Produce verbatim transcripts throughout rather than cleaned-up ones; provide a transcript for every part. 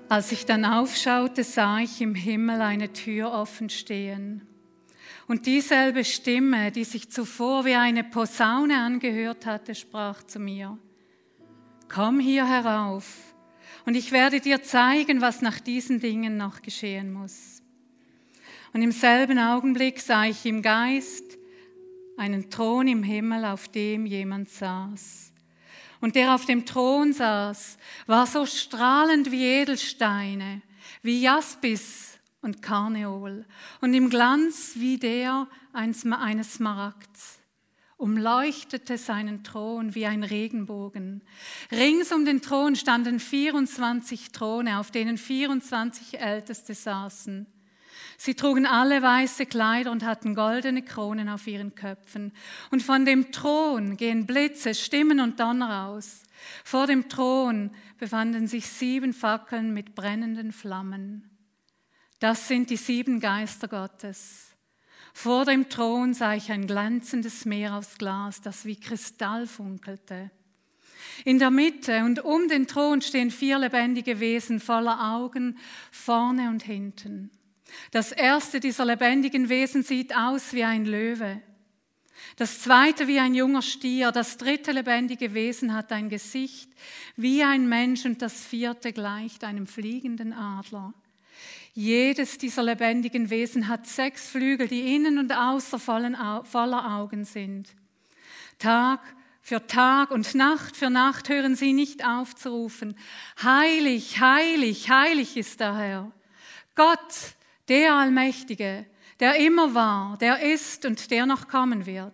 Als ich dann aufschaute, sah ich im Himmel eine Tür offen stehen. Und dieselbe Stimme, die sich zuvor wie eine Posaune angehört hatte, sprach zu mir: Komm hier herauf, und ich werde dir zeigen, was nach diesen Dingen noch geschehen muss. Und im selben Augenblick sah ich im Geist einen Thron im Himmel, auf dem jemand saß. Und der auf dem Thron saß, war so strahlend wie Edelsteine, wie Jaspis und Karneol und im Glanz wie der eines Smaragds. Umleuchtete seinen Thron wie ein Regenbogen. Rings um den Thron standen vierundzwanzig Throne, auf denen vierundzwanzig Älteste saßen. Sie trugen alle weiße Kleider und hatten goldene Kronen auf ihren Köpfen. Und von dem Thron gehen Blitze, Stimmen und Donner aus. Vor dem Thron befanden sich sieben Fackeln mit brennenden Flammen. Das sind die sieben Geister Gottes. Vor dem Thron sah ich ein glänzendes Meer aus Glas, das wie Kristall funkelte. In der Mitte und um den Thron stehen vier lebendige Wesen voller Augen, vorne und hinten. Das erste dieser lebendigen Wesen sieht aus wie ein Löwe. Das zweite wie ein junger Stier. Das dritte lebendige Wesen hat ein Gesicht wie ein Mensch und das vierte gleicht einem fliegenden Adler. Jedes dieser lebendigen Wesen hat sechs Flügel, die innen und außen voller Augen sind. Tag für Tag und Nacht für Nacht hören sie nicht auf zu rufen: Heilig, heilig, heilig ist der Herr, Gott, der Allmächtige, der immer war, der ist und der noch kommen wird.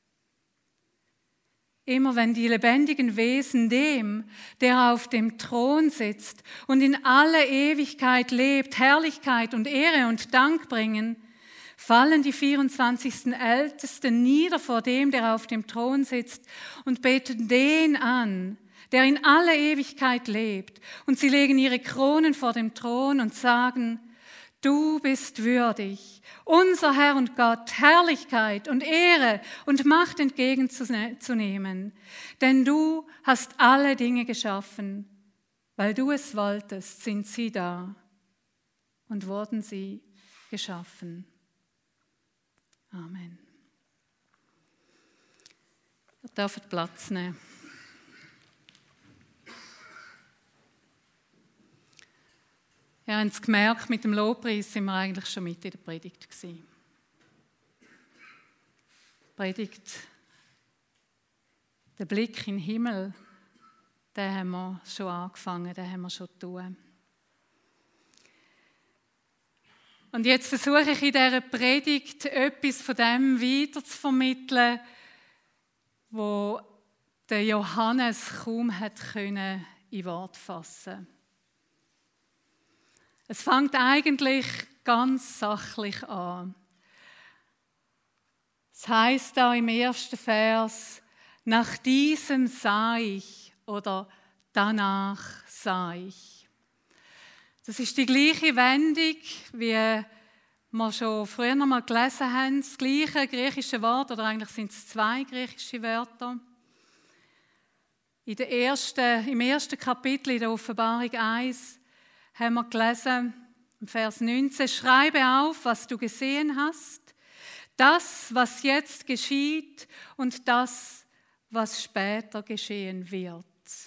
Immer wenn die lebendigen Wesen dem, der auf dem Thron sitzt und in alle Ewigkeit lebt, Herrlichkeit und Ehre und Dank bringen, fallen die vierundzwanzig Ältesten nieder vor dem, der auf dem Thron sitzt, und beten den an, der in alle Ewigkeit lebt. Und sie legen ihre Kronen vor dem Thron und sagen: Du bist würdig, unser Herr und Gott, Herrlichkeit und Ehre und Macht entgegenzunehmen. Denn du hast alle Dinge geschaffen. Weil du es wolltest, sind sie da und wurden sie geschaffen. Amen. Ihr dürft Platz nehmen. Wir haben es gemerkt, mit dem Lobpreis sind wir eigentlich schon mit in der Predigt gewesen. Die Predigt, der Blick in den Himmel, den haben wir schon angefangen, den haben wir schon getan. Und jetzt versuche ich in dieser Predigt etwas von dem weiterzuvermitteln, wo der Johannes kaum hat können in Wort fassen konnte. Es fängt eigentlich ganz sachlich an. Es heisst da im ersten Vers: Nach diesem sah ich oder danach sah ich. Das ist die gleiche Wendung, wie wir schon früher noch mal gelesen haben. Das gleiche griechische Wort, oder eigentlich sind es zwei griechische Wörter. In der ersten, im ersten Kapitel in der Offenbarung eins haben wir gelesen, im Vers neunzehn: Schreibe auf, was du gesehen hast, das, was jetzt geschieht und das, was später geschehen wird.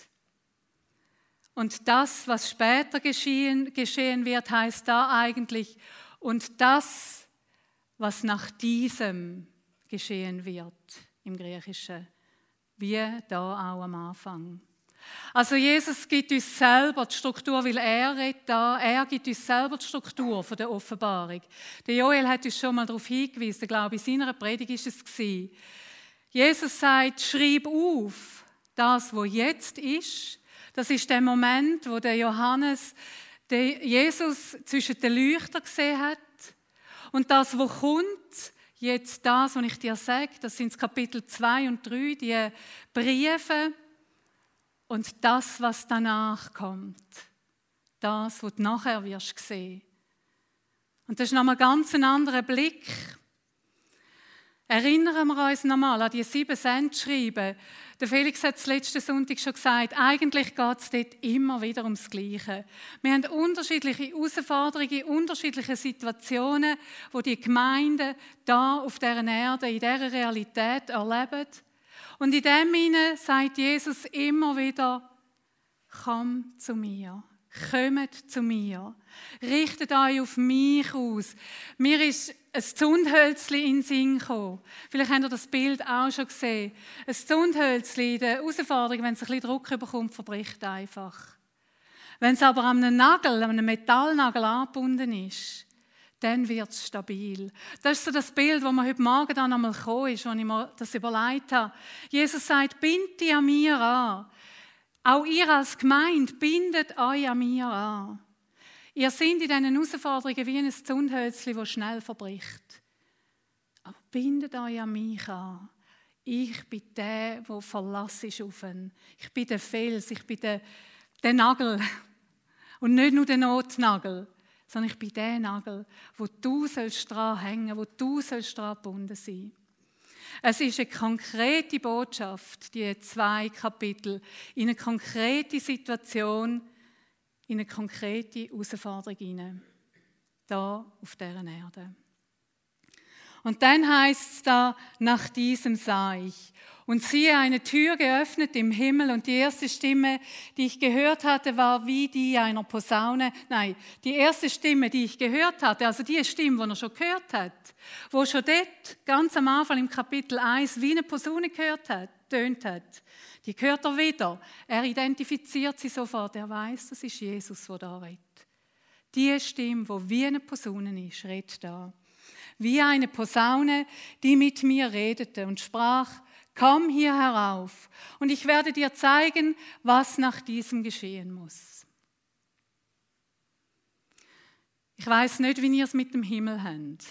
Und das, was später geschehen, geschehen wird, heißt da eigentlich: und das, was nach diesem geschehen wird, im Griechischen, wie da auch am Anfang. Also Jesus gibt uns selber die Struktur, weil er redet da, er gibt uns selber die Struktur von der Offenbarung. Der Joel hat uns schon mal darauf hingewiesen, glaube ich, in seiner Predigt ist es gewesen. Jesus sagt: Schreib auf das, was jetzt ist. Das ist der Moment, wo der Johannes den Jesus zwischen den Leuchtern gesehen hat. Und das, was kommt, jetzt das, was ich dir sage, das sind Kapitel zwei und drei, die Briefe. Und das, was danach kommt, das, was du nachher wirst sehen. Und das ist nochmal ganz ein anderer Blick. Erinnern wir uns nochmal an die sieben Sendschreiben. Der Felix hat es letzten Sonntag schon gesagt, eigentlich geht es dort immer wieder ums Gleiche. Wir haben unterschiedliche Herausforderungen, unterschiedliche Situationen, wo die Gemeinden da auf dieser Erde, in dieser Realität erleben. Und in dem Sinne sagt Jesus immer wieder, komm zu mir. Kommt zu mir. Richtet euch auf mich aus. Mir ist ein Zündhölzli in den Sinn gekommen. Vielleicht habt ihr das Bild auch schon gesehen. Ein Zündhölzli in der Herausforderung, wenn es ein bisschen Druck bekommt, verbricht einfach. Wenn es aber an einem Nagel, an einem Metallnagel angebunden ist, dann wird es stabil. Das ist so das Bild, das mir heute Morgen dann einmal gekommen ist, als ich mir das überlegt habe. Jesus sagt, bind dich an mir an. Auch ihr als Gemeinde bindet euch an mir an. Ihr seid in diesen Herausforderungen wie ein Zündhölzchen, das schnell verbricht. Aber bindet euch an mich an. Ich bin der, der Verlass ist auf ihn. Ich bin der Fels, ich bin der, der Nagel. Und nicht nur der Notnagel, sondern ich bin der Nagel, wo du sollst dran hängen, wo du sollst dran gebunden sein. Es ist eine konkrete Botschaft, die zwei Kapitel, in eine konkrete Situation, in eine konkrete Herausforderung hinein. Da auf dieser Erde. Und dann heißt es da, nach diesem sah ich. Und siehe, eine Tür geöffnet im Himmel, und die erste Stimme, die ich gehört hatte, war wie die einer Posaune. Nein, die erste Stimme, die ich gehört hatte, also die Stimme, die er schon gehört hat, wo schon dort, ganz am Anfang im Kapitel eins, wie eine Posaune gehört hat, tönt hat, die hört er wieder. Er identifiziert sie sofort, er weiß, das ist Jesus, der da redet. Die Stimme, die wie eine Posaune ist, redet da. Wie eine Posaune, die mit mir redete und sprach, komm hier herauf und ich werde dir zeigen, was nach diesem geschehen muss. Ich weiß nicht, wie ihr es mit dem Himmel habt.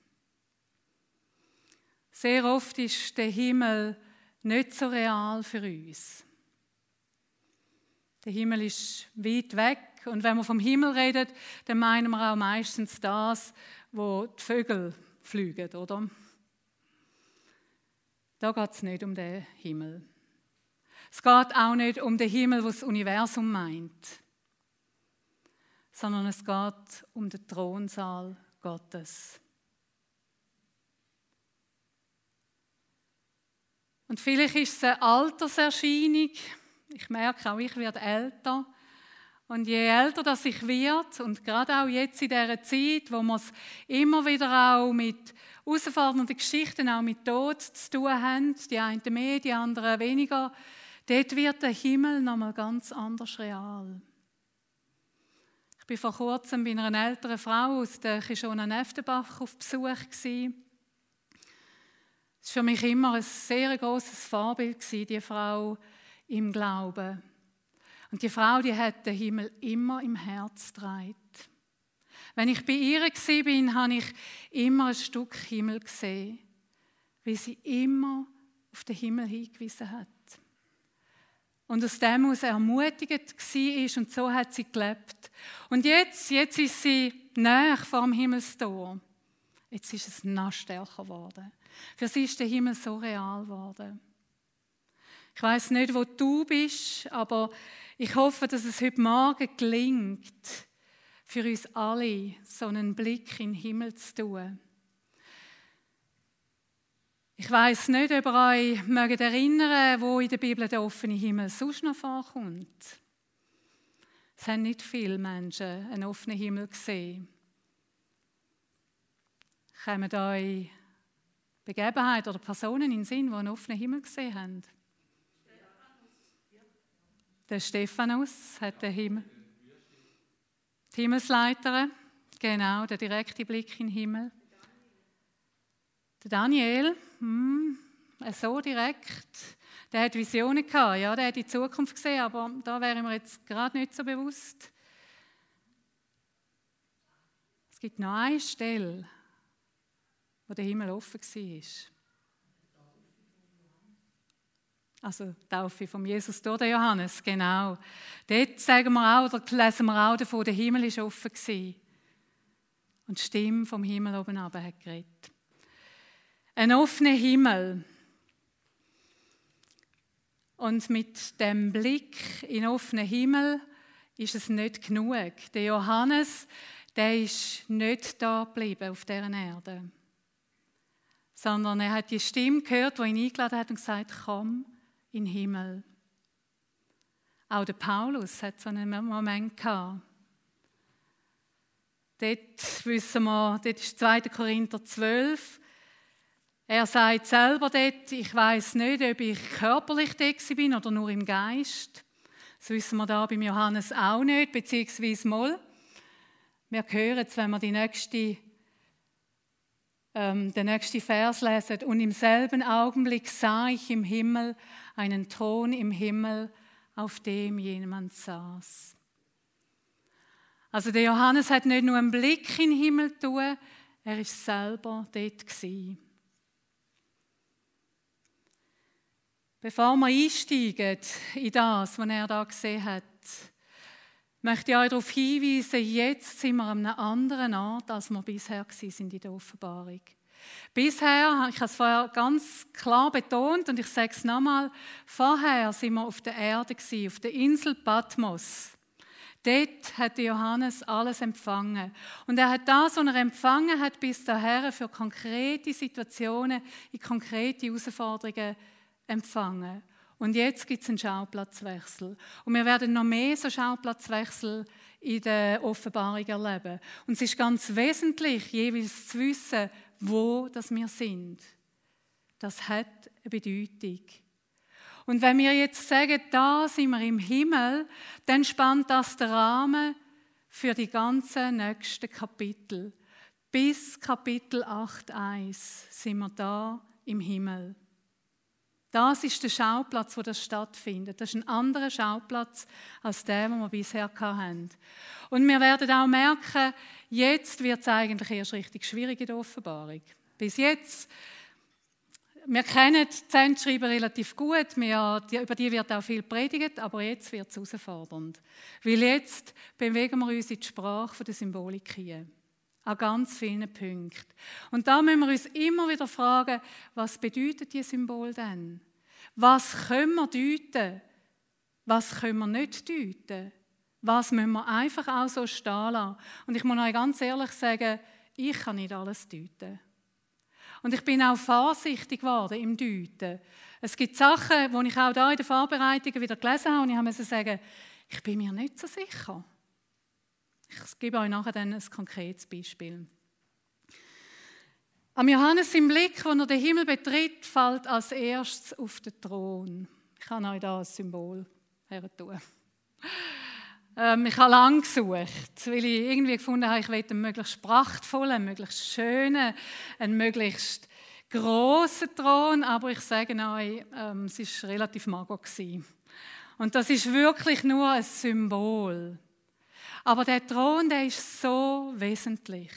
Sehr oft ist der Himmel nicht so real für uns. Der Himmel ist weit weg und wenn wir vom Himmel reden, dann meinen wir auch meistens das, wo die Vögel fliegen, oder? Da geht es nicht um den Himmel. Es geht auch nicht um den Himmel, was das Universum meint, sondern es geht um den Thronsaal Gottes. Und vielleicht ist es eine Alterserscheinung. Ich merke auch, ich werde älter. Und je älter das ich werde, und gerade auch jetzt in dieser Zeit, wo wir es immer wieder auch mit herausfordernden Geschichten, auch mit Tod zu tun haben, die einen mehr, die anderen weniger, dort wird der Himmel nochmal ganz anders real. Ich war vor kurzem bei einer älteren Frau aus der Kishona Neftenbach auf Besuch. Das war für mich immer ein sehr grosses Vorbild, diese Frau im Glauben. Und die Frau, die hat den Himmel immer im Herz getragen. Wenn ich bei ihr war, habe ich immer ein Stück Himmel gesehen, wie sie immer auf den Himmel hingewiesen hat. Und aus dem heraus ermutigend war und so hat sie gelebt. Und jetzt, jetzt ist sie nahe vor dem Himmelstor. Jetzt ist es noch stärker geworden. Für sie ist der Himmel so real geworden. Ich weiss nicht, wo du bist, aber ich hoffe, dass es heute Morgen gelingt, für uns alle so einen Blick in den Himmel zu tun. Ich weiss nicht, ob ihr euch mögt erinnern, wo in der Bibel der offene Himmel sonst noch vorkommt. Es haben nicht viele Menschen einen offenen Himmel gesehen. Kommen euch Begebenheiten oder Personen in den Sinn, die einen offenen Himmel gesehen haben? Der Stephanus hat den Himmel. Die Himmelsleiterin, genau, der direkte Blick in den Himmel. Der Daniel, hm, so direkt, der hat Visionen gehabt, ja, der hat die Zukunft gesehen, aber da wäre mir jetzt gerade nicht so bewusst. Es gibt noch eine Stelle, wo der Himmel offen war. Also die Taufe von Jesus durch den Johannes, genau. Dort sagen wir auch, oder lesen wir auch davon, der Himmel war offen gewesen. Und die Stimme vom Himmel oben runter hat geredet. Ein offener Himmel. Und mit dem Blick in den offenen Himmel ist es nicht genug. Der Johannes, der ist nicht da geblieben auf dieser Erde. Sondern er hat die Stimme gehört, die ihn eingeladen hat und gesagt, komm in den Himmel. Auch der Paulus hat so einen Moment gehabt. Dort wissen wir, dort ist zweiter Korinther zwölf. Er sagt selber dort, ich weiss nicht, ob ich körperlich dort bin oder nur im Geist. Das wissen wir da beim Johannes auch nicht, beziehungsweise mal. Wir hören es, wenn wir die nächste, ähm, den nächsten Vers lesen. Und im selben Augenblick sah ich im Himmel einen Thron im Himmel, auf dem jemand saß. Also der Johannes hat nicht nur einen Blick in den Himmel getan, er war selber dort gewesen. Bevor wir einsteigen in das, was er da gesehen hat, möchte ich euch darauf hinweisen, jetzt sind wir an einem anderen Ort, als wir bisher waren in der Offenbarung. Bisher, ich habe es vorher ganz klar betont und ich sage es nochmal, vorher waren wir auf der Erde, auf der Insel Patmos. Dort hat Johannes alles empfangen. Und er hat das, was er empfangen hat, bis dahin für konkrete Situationen, in konkrete Herausforderungen empfangen. Und jetzt gibt es einen Schauplatzwechsel. Und wir werden noch mehr so Schauplatzwechsel in der Offenbarung erleben. Und es ist ganz wesentlich, jeweils zu wissen, wo das wir sind. Das hat eine Bedeutung. Und wenn wir jetzt sagen, da sind wir im Himmel, dann spannt das den Rahmen für die ganzen nächsten Kapitel. Bis Kapitel acht Punkt eins sind wir da im Himmel. Das ist der Schauplatz, wo das stattfindet. Das ist ein anderer Schauplatz als der, den wir bisher hatten. Und wir werden auch merken, jetzt wird es eigentlich erst richtig schwierig in der Offenbarung. Bis jetzt, wir kennen die Zentschreiber relativ gut, wir, die, über die wird auch viel predigt, aber jetzt wird es herausfordernd. Weil jetzt bewegen wir uns in die Sprache der Symbolik hier. An ganz vielen Punkten. Und da müssen wir uns immer wieder fragen, was bedeutet dieses Symbol denn? Was können wir deuten? Was können wir nicht deuten? Was müssen wir einfach auch so stehen lassen? Und ich muss euch ganz ehrlich sagen, ich kann nicht alles deuten. Und ich bin auch vorsichtig geworden im Deuten. Es gibt Sachen, die ich auch da in der Vorbereitung wieder gelesen habe und ich musste sagen, ich bin mir nicht so sicher. Ich gebe euch nachher dann ein konkretes Beispiel. Am Johannes im Blick, als er den Himmel betritt, fällt als erstes auf den Thron. Ich kann euch da ein Symbol her tun. Ähm, ich habe lange gesucht, weil ich irgendwie gefunden habe, ich will einen möglichst prachtvollen, einen möglichst schönen, einen möglichst grossen Thron, aber ich sage euch, ähm, es war relativ mager gewesen. Und das ist wirklich nur ein Symbol. Aber der Thron, der ist so wesentlich.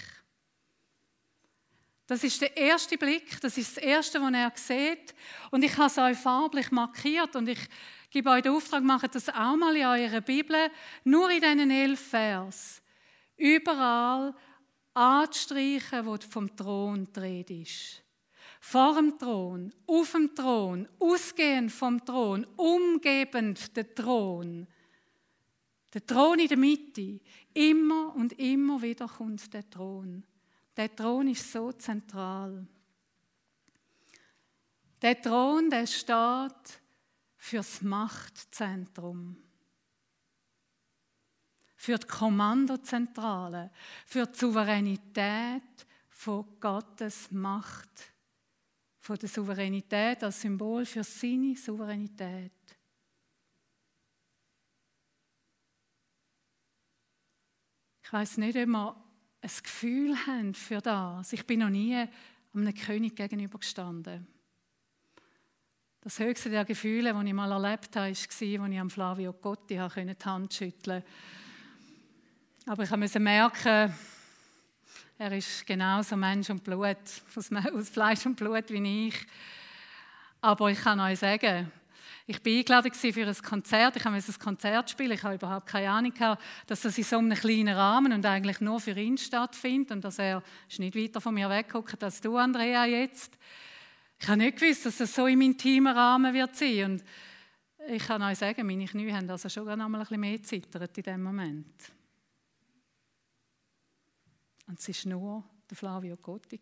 Das ist der erste Blick, das ist das Erste, was er sieht. Und ich habe es euch farblich markiert und ich gebe euch den Auftrag, macht das auch mal in eurer Bibel, nur in diesen elf Vers. Überall anzustreichen, wo vom Thron die Rede ist. Vor dem Thron, auf dem Thron, ausgehend vom Thron, umgebend den Thron. Der Thron in der Mitte. Immer und immer wieder kommt der Thron. Der Thron ist so zentral. Der Thron, der steht für das Machtzentrum. Für die Kommandozentrale. Für die Souveränität von Gottes Macht. Von der Souveränität als Symbol für seine Souveränität. Ich weiss nicht, ob wir ein Gefühl haben für das. Ich bin noch nie einem König gegenübergestanden. Das höchste der Gefühle, das ich mal erlebt habe, war, als ich am Flavio Cotti die Hand schütteln konnte. Aber ich musste merken, er ist genauso Mensch und Blut, aus Fleisch und Blut wie ich. Aber ich kann euch sagen, ich war eingeladen für ein Konzert. Ich musste ein Konzert spielen. Ich habe überhaupt keine Ahnung gehabt, dass das in so einem kleinen Rahmen und eigentlich nur für ihn stattfindet und dass er ist nicht weiter von mir wegguckt als du, Andrea, jetzt. Ich habe nicht gewusst, dass es so im intimen Rahmen wird sein. Und ich kann euch sagen, meine Knie haben also schon noch mal ein bisschen mehr gezittert in diesem Moment. Und es war nur der Flavio Gotti.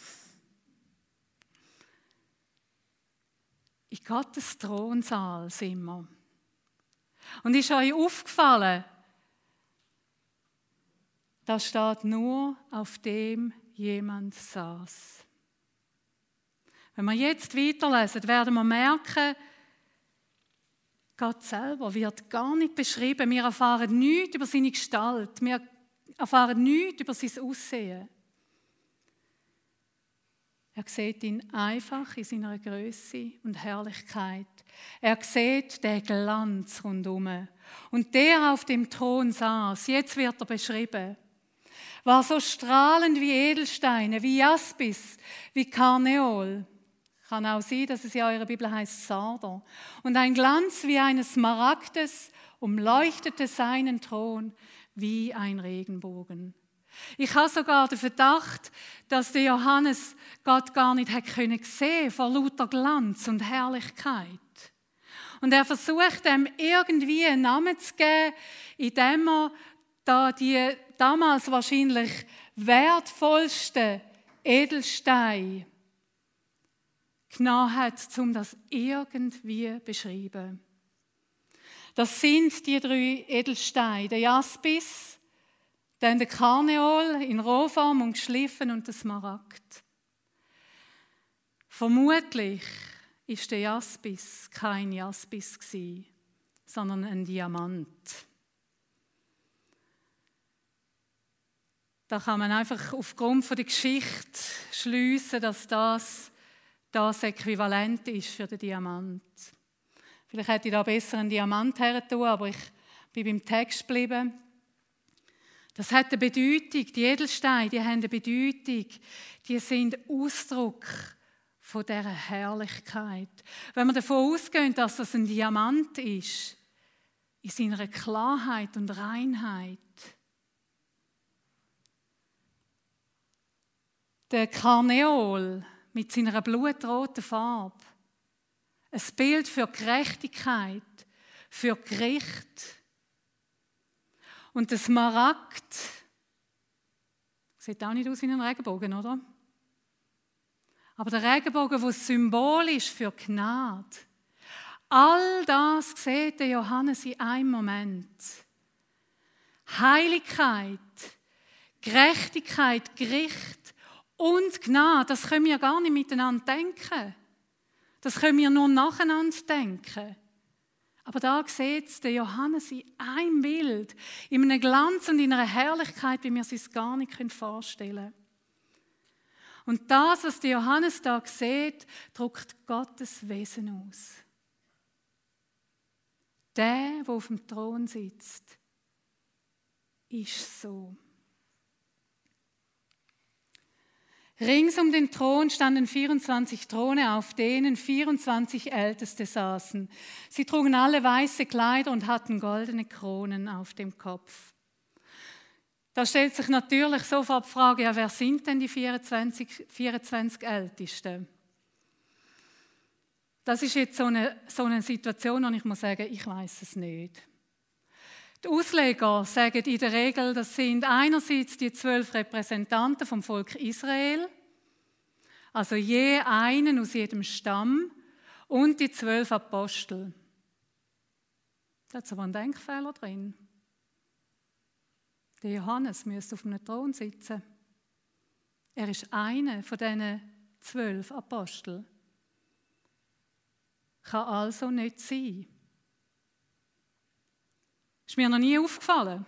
In Gottes Thronsaal sind wir. Und ist euch aufgefallen, da steht nur, auf dem jemand saß. Wenn wir jetzt weiterlesen, werden wir merken, Gott selber wird gar nicht beschrieben. Wir erfahren nichts über seine Gestalt. Wir erfahren nichts über sein Aussehen. Er sieht ihn einfach in seiner Größe und Herrlichkeit. Er sieht den Glanz rundum. Und der auf dem Thron saß, jetzt wird er beschrieben, war so strahlend wie Edelsteine, wie Jaspis, wie Karneol. Kann auch sein, dass es in eurer Bibel heißt Sarder. Und ein Glanz wie eines Smaragdes umleuchtete seinen Thron wie ein Regenbogen. Ich habe sogar den Verdacht, dass der Johannes Gott gar nicht hätte sehen können vor lauter Glanz und Herrlichkeit. Und er versucht, ihm irgendwie einen Namen zu geben, indem er da die damals wahrscheinlich wertvollsten Edelsteine genommen hat, um das irgendwie zu beschreiben. Das sind die drei Edelsteine, der Jaspis, dann der Karneol in Rohform und geschliffen und der Smaragd. Vermutlich ist der Jaspis kein Jaspis gewesen, sondern ein Diamant. Da kann man einfach aufgrund von der Geschichte schliessen, dass das das Äquivalent ist für den Diamant. Vielleicht hätte ich da besser einen Diamant hergetan, aber ich bin beim Text geblieben. Das hat eine Bedeutung. Die Edelsteine, die haben eine Bedeutung. Die sind Ausdruck von dieser Herrlichkeit. Wenn wir davon ausgehen, dass das ein Diamant ist, in seiner Klarheit und Reinheit. Der Karneol mit seiner blutroten Farbe. Ein Bild für Gerechtigkeit, für Gericht. Und der Smaragd sieht auch nicht aus wie ein Regenbogen, oder? Aber der Regenbogen, der Symbol ist für Gnade. All das sieht der Johannes in einem Moment. Heiligkeit, Gerechtigkeit, Gericht und Gnade, das können wir gar nicht miteinander denken. Das können wir nur nacheinander denken. Aber da sieht der Johannes in einem Bild, in einem Glanz und in einer Herrlichkeit, wie wir es uns gar nicht vorstellen können. Und das, was der Johannes da sieht, drückt Gottes Wesen aus. Der, der auf dem Thron sitzt, ist so. Rings um den Thron standen vierundzwanzig Throne, auf denen vierundzwanzig Älteste saßen. Sie trugen alle weiße Kleider und hatten goldene Kronen auf dem Kopf. Da stellt sich natürlich sofort die Frage, ja, wer sind denn die vierundzwanzig, vierundzwanzig Ältesten? Das ist jetzt so eine, so eine Situation, wo ich muss sagen, ich weiß es nicht. Die Ausleger sagen in der Regel, das sind einerseits die zwölf Repräsentanten vom Volk Israel, also je einen aus jedem Stamm, und die zwölf Apostel. Da ist aber ein Denkfehler drin. Der Johannes müsste auf einem Thron sitzen. Er ist einer von diesen zwölf Aposteln. Kann also nicht sein. Ist mir noch nie aufgefallen.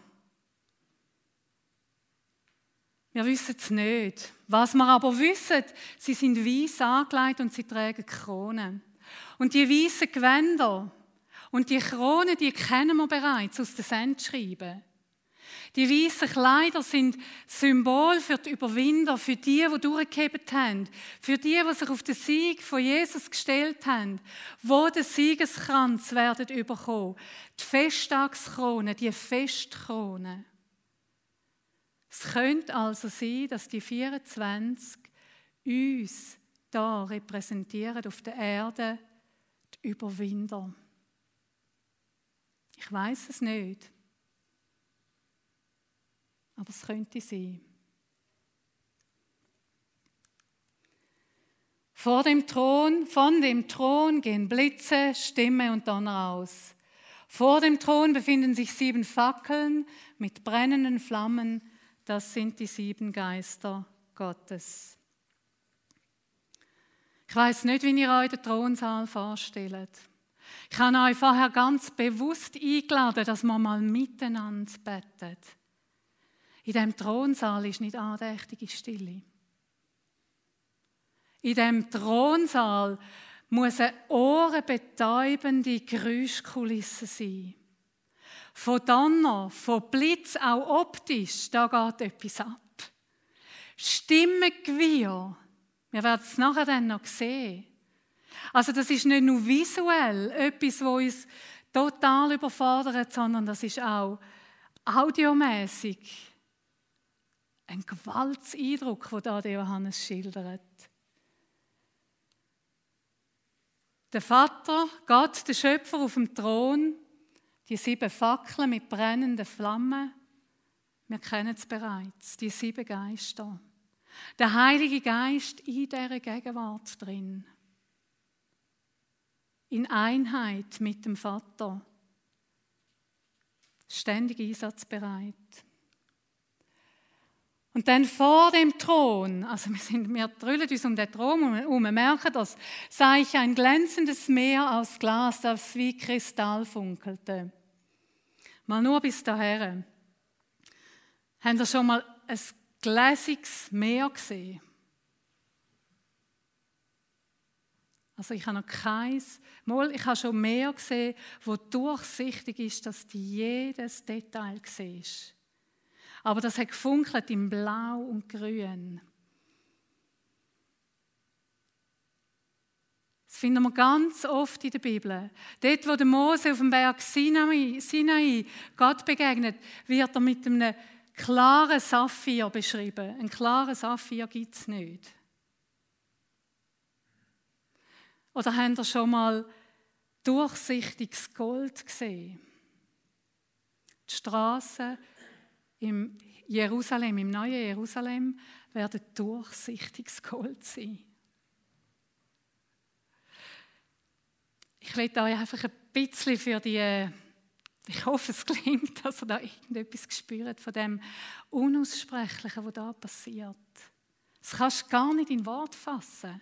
Wir wissen es nicht. Was wir aber wissen, sie sind weiss angelegt und sie tragen Kronen. Und die weißen Gewänder und die Kronen, die kennen wir bereits aus den Sendschreiben. Die weißen Kleider sind Symbol für die Überwinder, für die, die durchgehebt haben, für die, die sich auf den Sieg von Jesus gestellt haben, wo den Siegeskranz werden bekommen. Die Festtagskrone, die Festkrone. Es könnte also sein, dass die vierundzwanzig uns da repräsentieren auf der Erde die Überwinder. Ich weiß es nicht, aber es könnte sein. Vor dem Thron, von dem Thron gehen Blitze, Stimme und Donner aus. Vor dem Thron befinden sich sieben Fackeln mit brennenden Flammen. Das sind die sieben Geister Gottes. Ich weiß nicht, wie ihr euch den Thronsaal vorstellt. Ich habe euch vorher ganz bewusst eingeladen, dass wir mal miteinander beten. In diesem Thronsaal ist nicht andächtige Stille. In diesem Thronsaal muss eine ohrenbetäubende Geräuschkulisse sein. Von Donner, von Blitz, auch optisch, da geht etwas ab. Stimmengewirr, wir werden es nachher dann noch sehen. Also das ist nicht nur visuell etwas, was uns total überfordert, sondern das ist auch audiomäßig ein Gewaltseindruck, den da Johannes schildert. Der Vater, Gott, der Schöpfer auf dem Thron, die sieben Fackeln mit brennenden Flammen, wir kennen es bereits, die sieben Geister. Der Heilige Geist in dieser Gegenwart drin. In Einheit mit dem Vater. Ständig einsatzbereit. Und dann vor dem Thron, also wir, sind, wir drüllen uns um den Thron und wir merken, dass sah ich ein glänzendes Meer aus Glas, das wie Kristall funkelte. Mal nur bis dahin. Habt ihr schon mal ein gläsiges Meer gesehen? Also ich habe noch keins, mal, ich habe schon Meer gesehen, wo durchsichtig ist, dass du jedes Detail siehst. Aber das hat gefunkelt in Blau und Grün. Das finden wir ganz oft in der Bibel. Dort, wo der Mose auf dem Berg Sinai, Sinai Gott begegnet, wird er mit einem klaren Saphir beschrieben. Einen klaren Saphir gibt es nicht. Oder habt ihr schon mal durchsichtiges Gold gesehen? Die Straßen im Jerusalem, im neuen Jerusalem, werden durchsichtiges Gold sein. Ich will euch einfach ein bisschen für die, ich hoffe, es klingt, dass ihr da irgendetwas spürt von dem Unaussprechlichen, was da passiert. Das kannst du gar nicht in Wort fassen.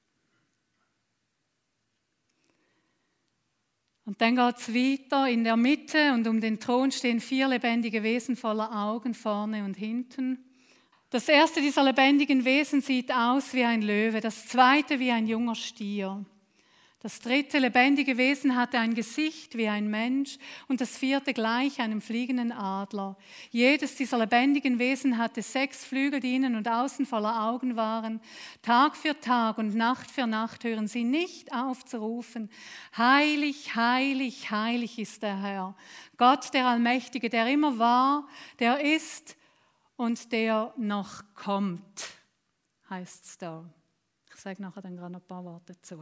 Und dann geht es weiter. In der Mitte und um den Thron stehen vier lebendige Wesen voller Augen, vorne und hinten. Das erste dieser lebendigen Wesen sieht aus wie ein Löwe, das zweite wie ein junger Stier. Das dritte lebendige Wesen hatte ein Gesicht wie ein Mensch und das vierte gleich einem fliegenden Adler. Jedes dieser lebendigen Wesen hatte sechs Flügel, die innen und außen voller Augen waren. Tag für Tag und Nacht für Nacht hören sie nicht auf zu rufen: Heilig, heilig, heilig ist der Herr, Gott der Allmächtige, der immer war, der ist und der noch kommt, heißt es da. Ich sage nachher dann gerade noch ein paar Worte dazu.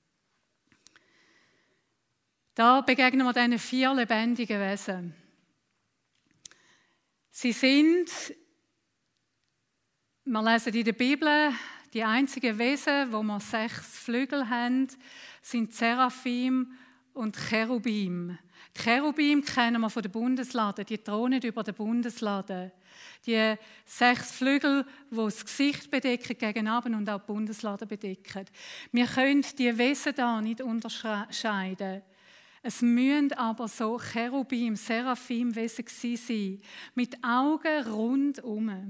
Da begegnen wir diesen vier lebendigen Wesen. Sie sind, wir lesen in der Bibel, die einzigen Wesen, wo wir sechs Flügel haben, sind Seraphim und Cherubim. Die Cherubim kennen wir von der Bundeslade, die thronen über der Bundeslade. Die sechs Flügel, die das Gesicht bedecken gegen Abend und auch die Bundeslade bedecken. Wir können die Wesen da nicht unterscheiden. Es müssen aber so Cherubim, Seraphim-Wesen sein, mit Augen rundum.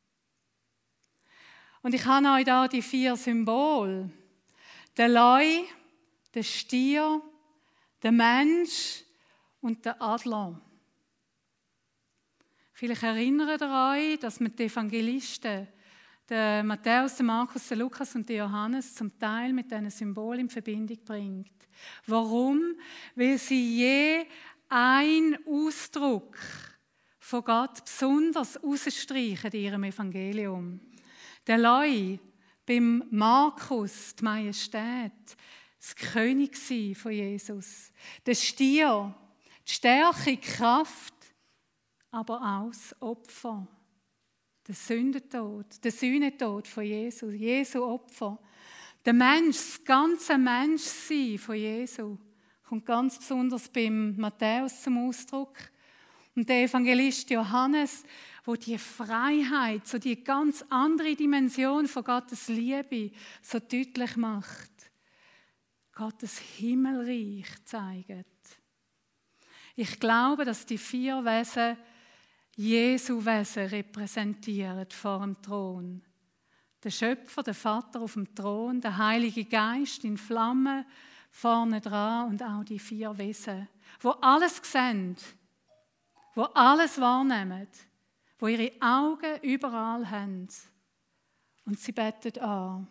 Und ich habe euch da die vier Symbole. Der Leu, der Stier, der Mensch und der Adler. Vielleicht erinnert ihr euch, dass wir die Evangelisten, der Matthäus, der Markus, der Lukas und der Johannes, zum Teil mit diesen Symbolen in Verbindung bringt. Warum? Weil sie je einen Ausdruck von Gott besonders herausstreichen in ihrem Evangelium. Der Leu, beim Markus die Majestät, das Königsein von Jesus, der Stier, die Stärke, die Kraft, aber auch das Opfer, der Sündentod, der Sühnetod von Jesus, Jesu Opfer. Der Mensch, das ganze Menschsein von Jesu, kommt ganz besonders beim Matthäus zum Ausdruck. Und der Evangelist Johannes, wo die Freiheit, so die ganz andere Dimension von Gottes Liebe so deutlich macht. Gottes Himmelreich zeigt. Ich glaube, dass die vier Wesen Jesu Wesen repräsentieren vor dem Thron. Der Schöpfer, der Vater auf dem Thron, der Heilige Geist in Flammen vorne dran und auch die vier Wesen, wo alles sehen, wo alles wahrnehmen, wo ihre Augen überall haben. Und sie beten an.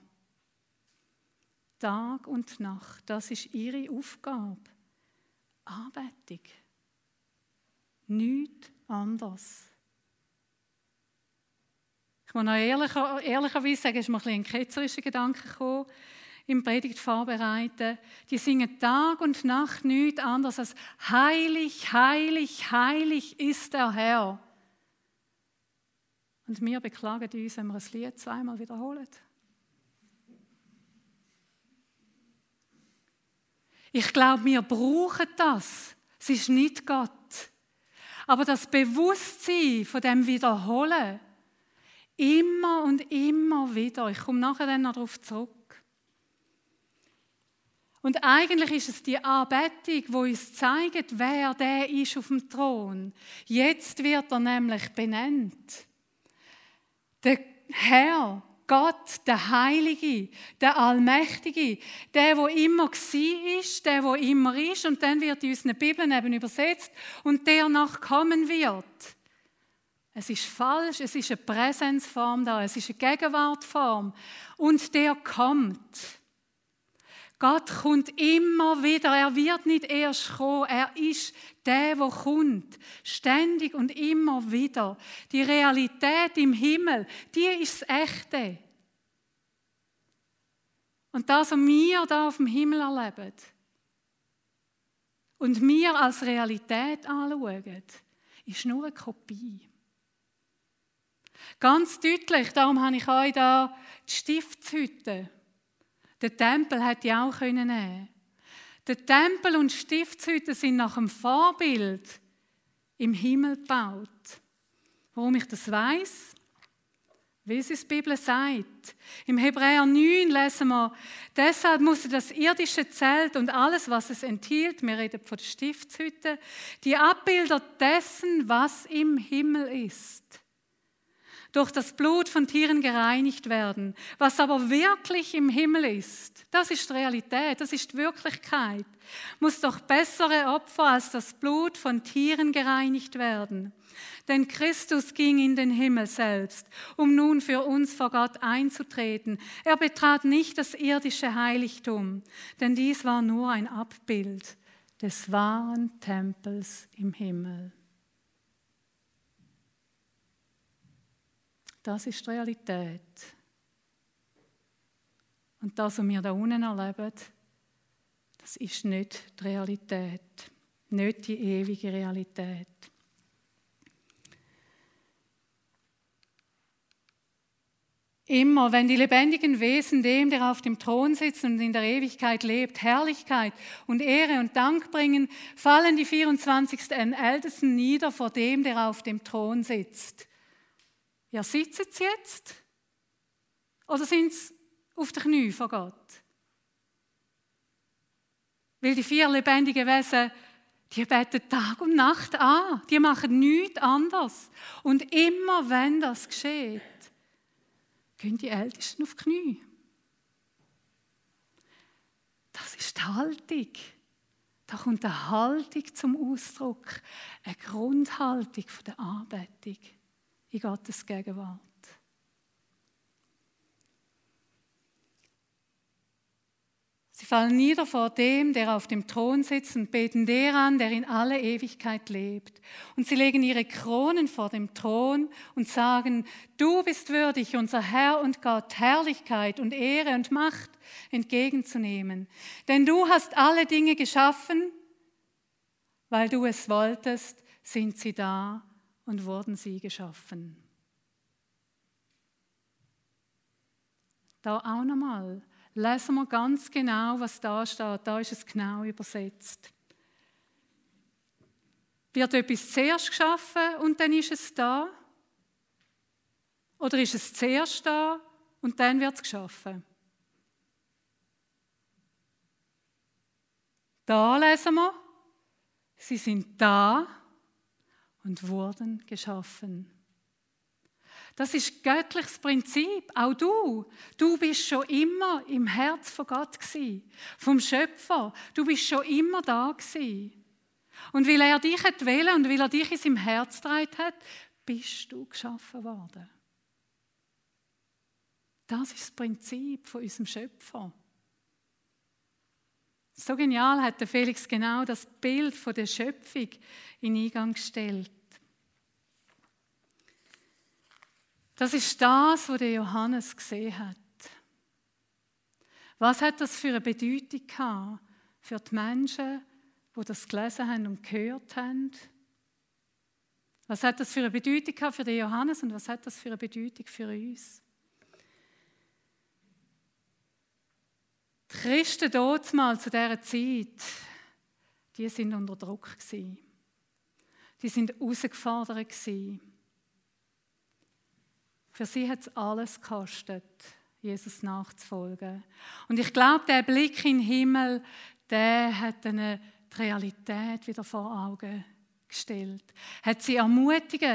Tag und Nacht, das ist ihre Aufgabe. Anbetung. Nichts anderes. Ich muss noch ehrlicher, ehrlicherweise sagen, es ist mir ein, ein ketzerischer Gedanke gekommen, im Predigt vorbereiten. Die singen Tag und Nacht nichts anderes als heilig, heilig, heilig ist der Herr. Und wir beklagen uns, wenn wir ein Lied zweimal wiederholen. Ich glaube, wir brauchen das. Es ist nicht Gott. Aber das Bewusstsein von dem Wiederholen, immer und immer wieder, ich komme nachher dann noch darauf zurück. Und eigentlich ist es die Anbetung, die uns zeigt, wer der ist auf dem Thron. Jetzt wird er nämlich benannt. Der Herr, Gott, der Heilige, der Allmächtige, der, der immer war, der, der immer ist, und dann wird in unseren Bibeln eben übersetzt, und der noch kommen wird. Es ist falsch, es ist eine Präsenzform da, es ist eine Gegenwartform, und der kommt. Gott kommt immer wieder, er wird nicht erst kommen, er ist der, der kommt, ständig und immer wieder. Die Realität im Himmel, die ist das Echte. Und das, was wir da auf dem Himmel erleben und wir als Realität anschauen, ist nur eine Kopie. Ganz deutlich, darum habe ich euch da die Stiftshütte. Der Tempel hätte ich auch nehmen können. Der Tempel und die Stiftshütte sind nach dem Vorbild im Himmel gebaut. Warum ich das weiss? Wie es die Bibel sagt. Im Hebräer neun lesen wir, deshalb musste das irdische Zelt und alles, was es enthielt, wir reden von der Stiftshütte, die Abbilder dessen, was im Himmel ist, durch das Blut von Tieren gereinigt werden. Was aber wirklich im Himmel ist, das ist die Realität, das ist die Wirklichkeit, muss doch bessere Opfer als das Blut von Tieren gereinigt werden. Denn Christus ging in den Himmel selbst, um nun für uns vor Gott einzutreten. Er betrat nicht das irdische Heiligtum, denn dies war nur ein Abbild des wahren Tempels im Himmel. Das ist die Realität. Und das, was wir da unten erleben, das ist nicht die Realität, nicht die ewige Realität. Immer, wenn die lebendigen Wesen dem, der auf dem Thron sitzt und in der Ewigkeit lebt, Herrlichkeit und Ehre und Dank bringen, fallen die vierundzwanzig Ältesten nieder vor dem, der auf dem Thron sitzt. Ja, sitzen sie jetzt? Oder sind sie auf den Knien vor Gott? Weil die vier lebendigen Wesen, die beten Tag und Nacht an. Die machen nichts anderes. Und immer wenn das geschieht, gehen die Ältesten auf die Knie. Das ist die Haltung. Da kommt eine Haltung zum Ausdruck. Eine Grundhaltung von der Anbetung in Gottes Gegenwart. Es Sie fallen nieder vor dem, der auf dem Thron sitzt und beten der an, der in alle Ewigkeit lebt. Und sie legen ihre Kronen vor dem Thron und sagen, du bist würdig, unser Herr und Gott, Herrlichkeit und Ehre und Macht entgegenzunehmen. Denn du hast alle Dinge geschaffen, weil du es wolltest, sind sie da und wurden sie geschaffen. Da auch nochmal. Lesen wir ganz genau, was da steht. Da ist es genau übersetzt. Wird etwas zuerst geschaffen und dann ist es da? Oder ist es zuerst da und dann wird es geschaffen? Da lesen wir, sie sind da und wurden geschaffen. Das ist göttliches Prinzip. Auch du. Du bist schon immer im Herz von Gott gewesen, vom Schöpfer. Du bist schon immer da gewesen. Und weil er dich hat wählen und weil er dich in seinem Herz getragen hat, bist du geschaffen worden. Das ist das Prinzip von unserem Schöpfer. So genial hat der Felix genau das Bild von der Schöpfung in Eingang gestellt. Das ist das, was der Johannes gesehen hat. Was hat das für eine Bedeutung gehabt für die Menschen, die das gelesen haben und gehört haben? Was hat das für eine Bedeutung gehabt für den Johannes und was hat das für eine Bedeutung für uns? Die Christen damals zu dieser Zeit, die sind unter Druck gewesen. Die sind herausgefordert gewesen. Für sie hat es alles gekostet, Jesus nachzufolgen. Und ich glaube, der Blick in den Himmel, der hat ihnen die Realität wieder vor Augen gestellt. Hat sie ermutigt.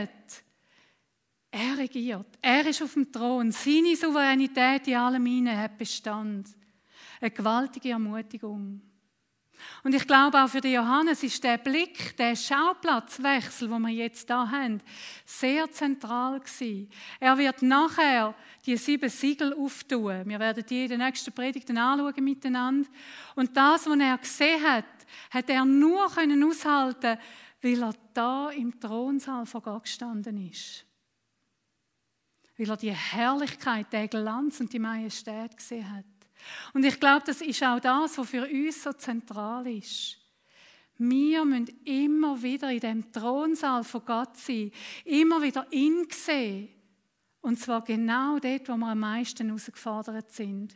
Er regiert. Er ist auf dem Thron. Seine Souveränität in allem hinein hat Bestand. Eine gewaltige Ermutigung. Und ich glaube, auch für den Johannes ist der Blick, der Schauplatzwechsel, den wir jetzt da haben, sehr zentral gewesen. Er wird nachher die sieben Siegel auftun. Wir werden die in den nächsten Predigten anschauen miteinander. Und das, was er gesehen hat, hat er nur aushalten können, weil er da im Thronsaal vor Gott gestanden ist. Weil er die Herrlichkeit, den Glanz und die Majestät gesehen hat. Und ich glaube, das ist auch das, was für uns so zentral ist. Wir müssen immer wieder in dem Thronsaal von Gott sein, immer wieder ihn sehen. Und zwar genau dort, wo wir am meisten herausgefordert sind.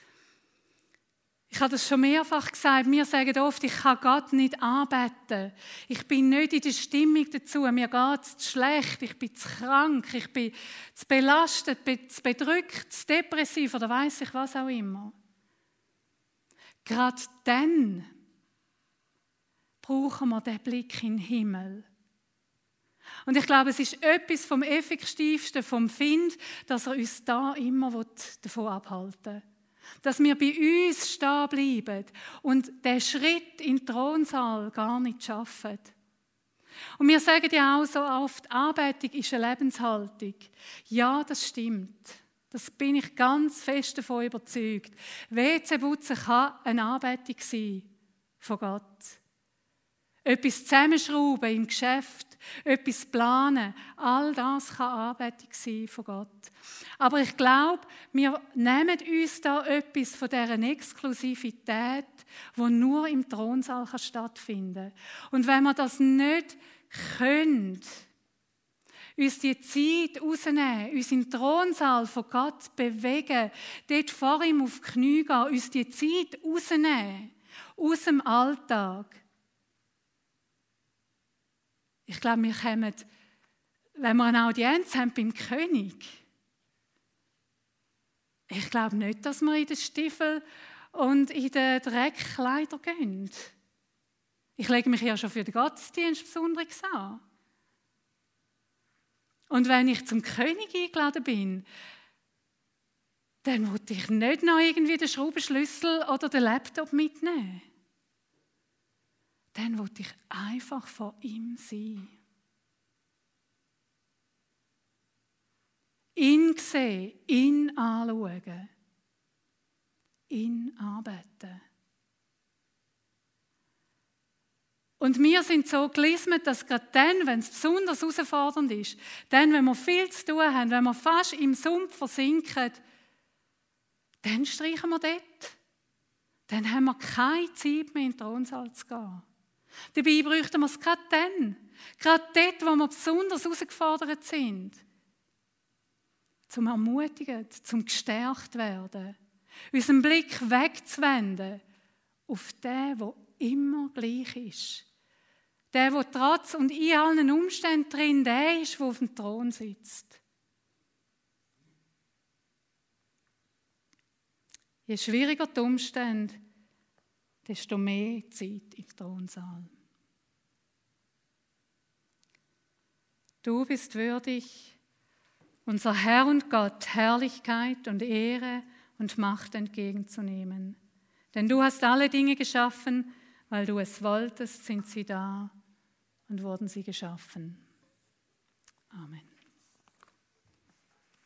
Ich habe das schon mehrfach gesagt, wir sagen oft, ich kann Gott nicht anbeten. Ich bin nicht in der Stimmung dazu, mir geht es zu schlecht, ich bin zu krank, ich bin zu belastet, zu bedrückt, zu depressiv oder weiss ich was auch immer. Gerade dann brauchen wir den Blick in den Himmel. Und ich glaube, es ist etwas vom Effektivsten vom Find, dass er uns da immer davon abhalten will. Dass wir bei uns stehen bleiben und den Schritt in den Thronsaal gar nicht schaffen. Und wir sagen ja auch so oft, Anbetung ist eine Lebenshaltung. Ja, das stimmt. Das bin ich ganz fest davon überzeugt. W C-Putzen kann eine Anbetung sein von Gott. Etwas zusammenschrauben im Geschäft, etwas planen, all das kann Anbetung sein von Gott. Aber ich glaube, wir nehmen uns da etwas von dieser Exklusivität, die nur im Thronsaal stattfinden kann. Und wenn wir das nicht können, uns die Zeit rausnehmen, uns im Thronsaal von Gott bewegen, dort vor ihm auf die Knie gehen, uns die Zeit rausnehmen, aus dem Alltag. Ich glaube, wir kommen, wenn wir eine Audienz haben beim König, ich glaube nicht, dass wir in den Stiefel und in den Dreckkleider gehen. Ich lege mich ja schon für den Gottesdienst besonders an. Und wenn ich zum König eingeladen bin, dann will ich nicht noch irgendwie den Schraubenschlüssel oder den Laptop mitnehmen. Dann will ich einfach vor ihm sein. Ihn sehen, ihn anschauen, ihn anbeten. Und wir sind so gelismet, dass gerade dann, wenn es besonders herausfordernd ist, dann, wenn wir viel zu tun haben, wenn wir fast im Sumpf versinken, dann streichen wir dort. Dann haben wir keine Zeit mehr, in den Thronsaal zu gehen. Dabei bräuchten wir es gerade dann, gerade dort, wo wir besonders herausgefordert sind, zum Ermutigen, zum gestärkt werden, unseren Blick wegzuwenden auf den, der immer gleich ist. Der, der trotz und in allen Umständen drin, der ist, der auf dem Thron sitzt. Je schwieriger die Umstände, desto mehr Zeit im Thronsaal. Du bist würdig, unser Herr und Gott, Herrlichkeit und Ehre und Macht entgegenzunehmen. Denn du hast alle Dinge geschaffen, weil du es wolltest, sind sie da und wurden sie geschaffen. Amen.